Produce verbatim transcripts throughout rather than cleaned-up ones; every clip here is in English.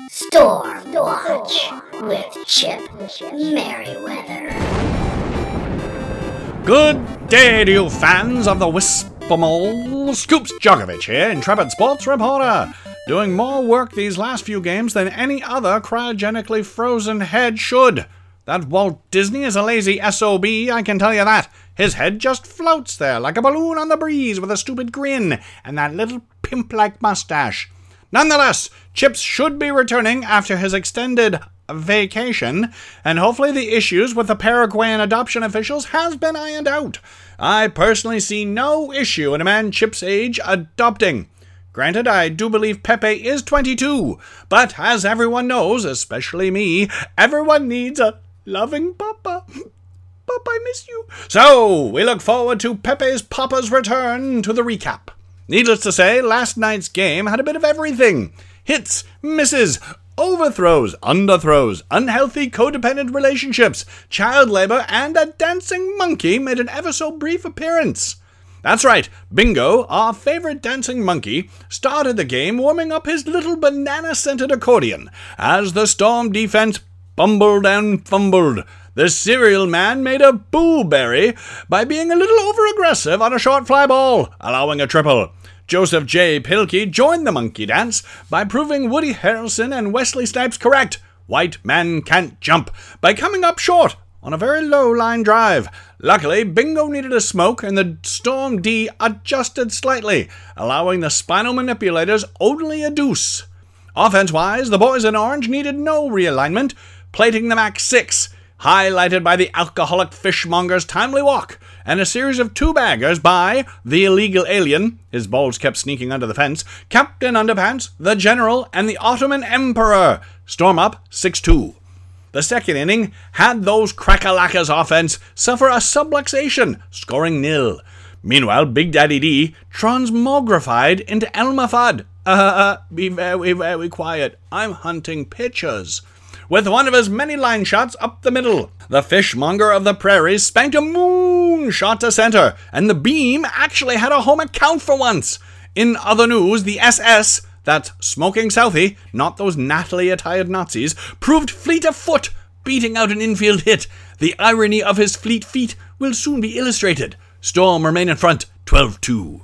Storm Watch with Chip Merriweather. Good day to you fans of the Wisp-a-Mole. Scoops Djokovic here, intrepid sports reporter, doing more work these last few games than any other cryogenically frozen head should. That Walt Disney is a lazy S O B, I can tell you that. His head just floats there like a balloon on the breeze with a stupid grin and that little pimp-like mustache. Nonetheless, Chips should be returning after his extended vacation, and hopefully the issues with the Paraguayan adoption officials has been ironed out. I personally see no issue in a man Chip's age adopting. Granted, I do believe Pepe is twenty-two, but as everyone knows, especially me, everyone needs a loving papa. Papa, I miss you. So, we look forward to Pepe's papa's return to the recap. Needless to say, last night's game had a bit of everything. Hits, misses, overthrows, underthrows, unhealthy codependent relationships, child labor, and a dancing monkey made an ever so brief appearance. That's right, Bingo, our favorite dancing monkey, started the game warming up his little banana-scented accordion as the Storm defense bumbled and fumbled. The cereal man made a boo-berry by being a little over-aggressive on a short fly ball, allowing a triple. Joseph J. Pilkey joined the monkey dance by proving Woody Harrelson and Wesley Snipes correct. White man can't jump, by coming up short on a very low line drive. Luckily, Bingo needed a smoke and the Storm D adjusted slightly, allowing the spinal manipulators only a deuce. Offense-wise, the boys in orange needed no realignment, plating the max six, highlighted by the alcoholic fishmonger's timely walk, and a series of two-baggers by the illegal alien, his balls kept sneaking under the fence, Captain Underpants, the General, and the Ottoman Emperor. Storm up six two. The second inning had those crack-a-lackers offense suffer a subluxation, scoring nil. Meanwhile, Big Daddy D transmogrified into Elmer Fudd. Uh, uh, be very, very quiet. I'm hunting pitchers. With one of his many line shots up the middle, the fishmonger of the prairies spanked a moon shot to center, and the beam actually had a home account for once. In other news, the S S, that's Smoking Southie, not those nattily-attired Nazis, proved fleet of foot, beating out an infield hit. The irony of his fleet feet will soon be illustrated. Storm remain in front, twelve two.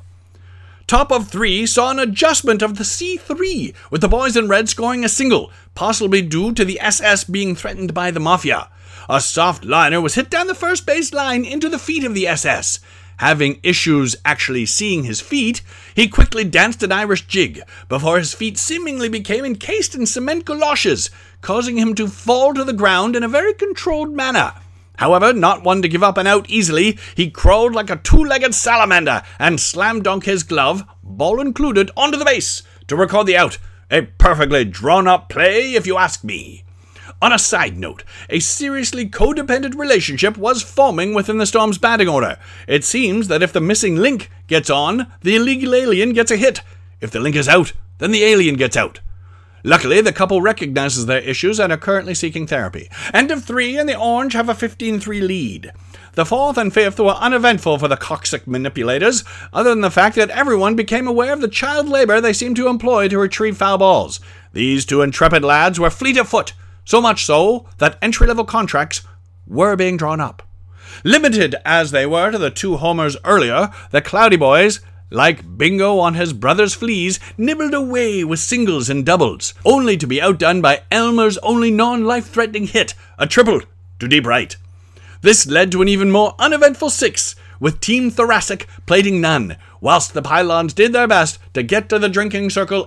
Top of three saw an adjustment of the C three, with the boys in red scoring a single, possibly due to the S S being threatened by the Mafia. A soft liner was hit down the first base line into the feet of the S S. Having issues actually seeing his feet, he quickly danced an Irish jig, before his feet seemingly became encased in cement galoshes, causing him to fall to the ground in a very controlled manner. However, not one to give up and out easily, he crawled like a two-legged salamander and slammed dunk his glove, ball included, onto the base to record the out. A perfectly drawn-up play, if you ask me. On a side note, a seriously codependent relationship was forming within the Storm's batting order. It seems that if the missing link gets on, the illegal alien gets a hit. If the link is out, then the alien gets out. Luckily, the couple recognizes their issues and are currently seeking therapy. End of three, and the Orange have a fifteen three lead. The fourth and fifth were uneventful for the coccyx manipulators, other than the fact that everyone became aware of the child labor they seemed to employ to retrieve foul balls. These two intrepid lads were fleet of foot, so much so that entry-level contracts were being drawn up. Limited as they were to the two homers earlier, the Cloudy Boys, like Bingo on his brother's fleas, nibbled away with singles and doubles, only to be outdone by Elmer's only non-life-threatening hit, a triple to deep right. This led to an even more uneventful six, with Team Thoracic plating none, whilst the Pylons did their best to get to the drinking circle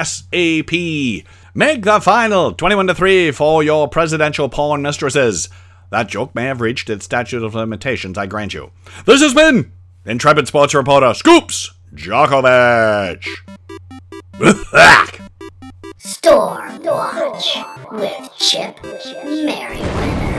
ASAP. Make the final twenty-one to three for your presidential porn mistresses. That joke may have reached its statute of limitations, I grant you. This has been intrepid sports reporter Scoops Djokovic. Storm Watch with Chip Merriweather.